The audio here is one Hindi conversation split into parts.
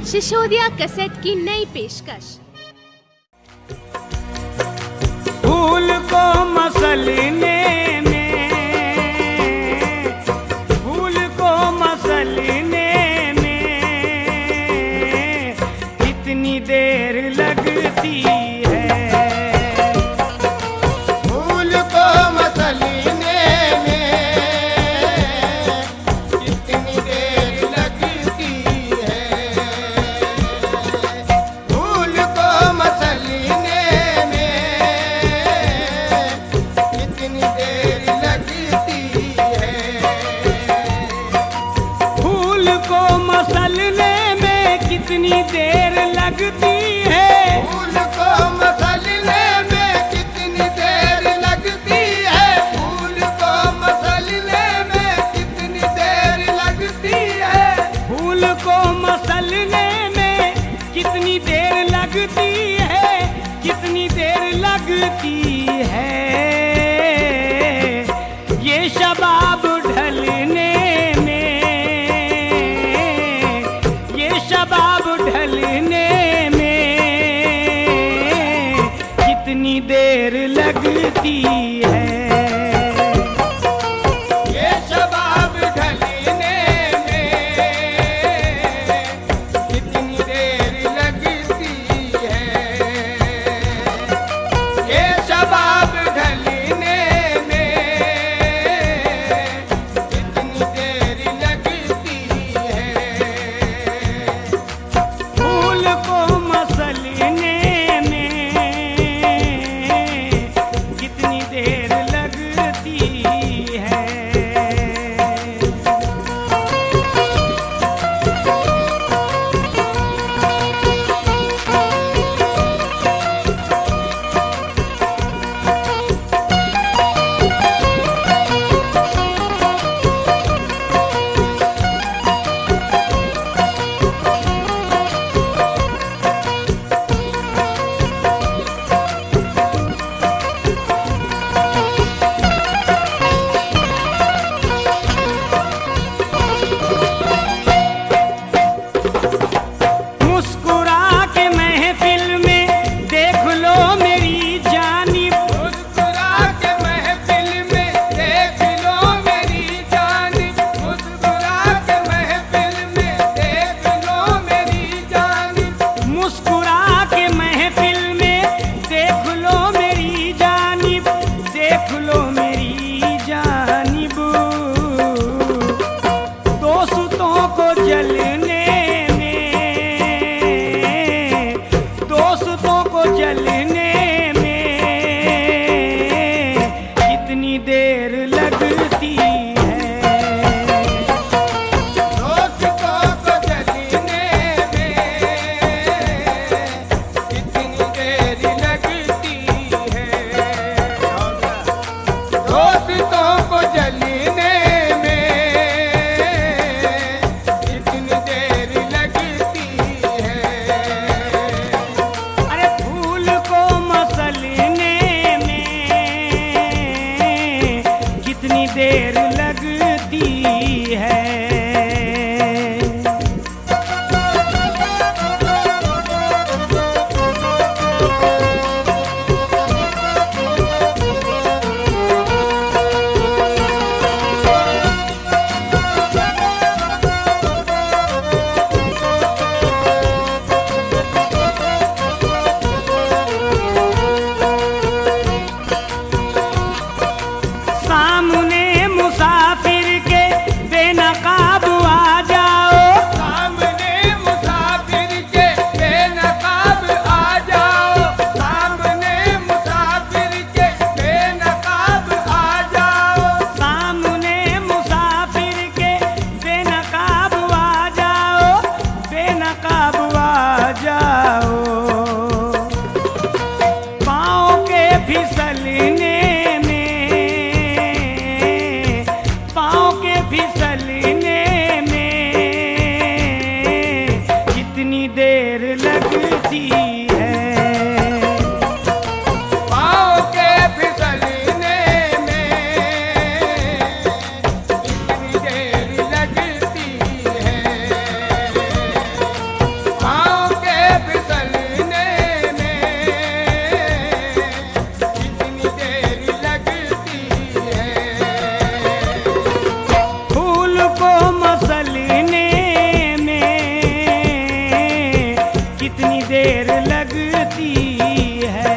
शिशोदिया कैसेट की नई पेशकश। फूल को मसलने में, फूल को मसलने में कितनी देर लगती है। फूल को मसलने में कितनी देर लगती है। फूल को मसलने में कितनी देर लगती है। फूल को मसलने में कितनी देर लगती है। फूल को मसलने में कितनी देर लगती है। फूल को मसलने में कितनी देर लगती है। फूल को मसलने में कितनी देर लगती है, कितनी देर लगती है। ये शबाब ढलने में, ये शबाब ढलने में कितनी देर लगती है। ये शबाब ढलने में कितनी देर लगती है। ये शबाब ढलने में कितनी देर लगती है। फूल को मसलने में कितनी देर लगती है। मुस्कुरा के महफिल में देख लो मेरी जानिब। मुस्कुरा के महफिल में देख लो मेरी जानिब। मुस्कुरा के महफिल में देख लो मेरी जानिब। मुस्कुरा के महफिल में देख लो मेरी जानिब, देख लो मेरी जानिब। दोस्तों को जलने में, दोस्तों को जलने में कितनी देर लगती है। दोस्तों को जलने में कितनी देर लगती है। दोस्तों को जलने में कितनी देर लगती है। अरे फूल को मसलने में कितनी देर लगती है। सामने मुसाफिर के बेनकाब आ जाओ। सामने मुसाफिर के बेनकाब आ जाओ। सामने मुसाफिर के बेनकाब आ जाओ। सामने मुसाफिर के बेनकाब आ जाओ, बेनकाब आ जाओ। पाँव के फिसलने में, पाँव के फिसलने में कितनी देर लगती है। पाँव के फिसलने में कितनी देर लगती है। देर लगती है।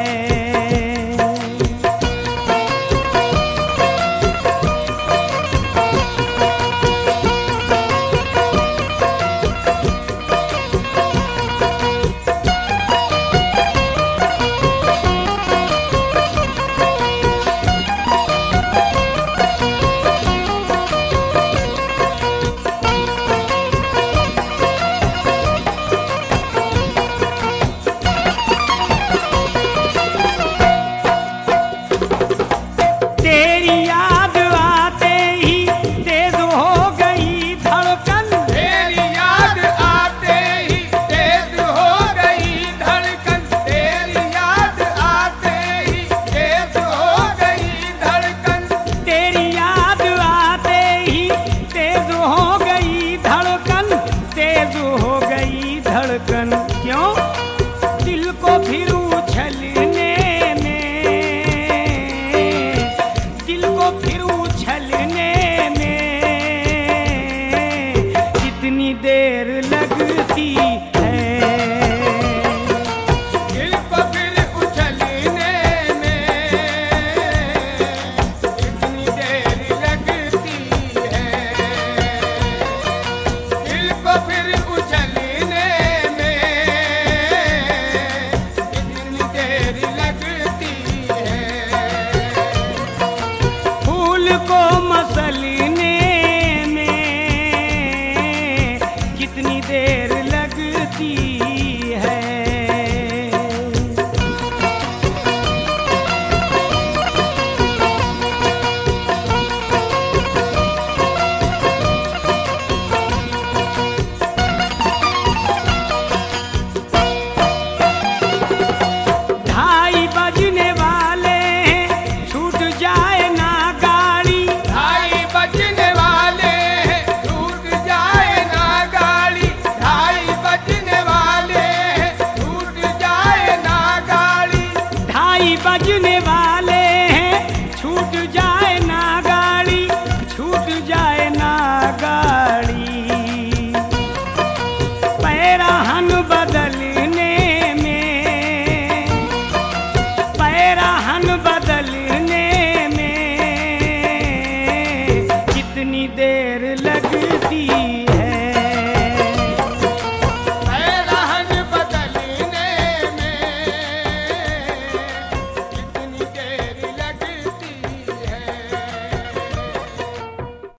क्यों? दिल को फिर उछलने में, दिल को फिर उछलने में कितनी देर लगती है। दिल को फिर उछलने में कितनी देर लगती है। दिल को फिर उछलने को मसलने में कितनी देर लगती है। ढाई बजने वाले छूट जाए ना गाड़ी, ढाई बजने वाले छूट जाए ना गाड़ी, ढाई बजने वाले छूट जाए ना गाड़ी, ढाई बजने वाले हैं छूट जाए ना गाड़ी, छूट जाए ना गाड़ी। पैराहन बदल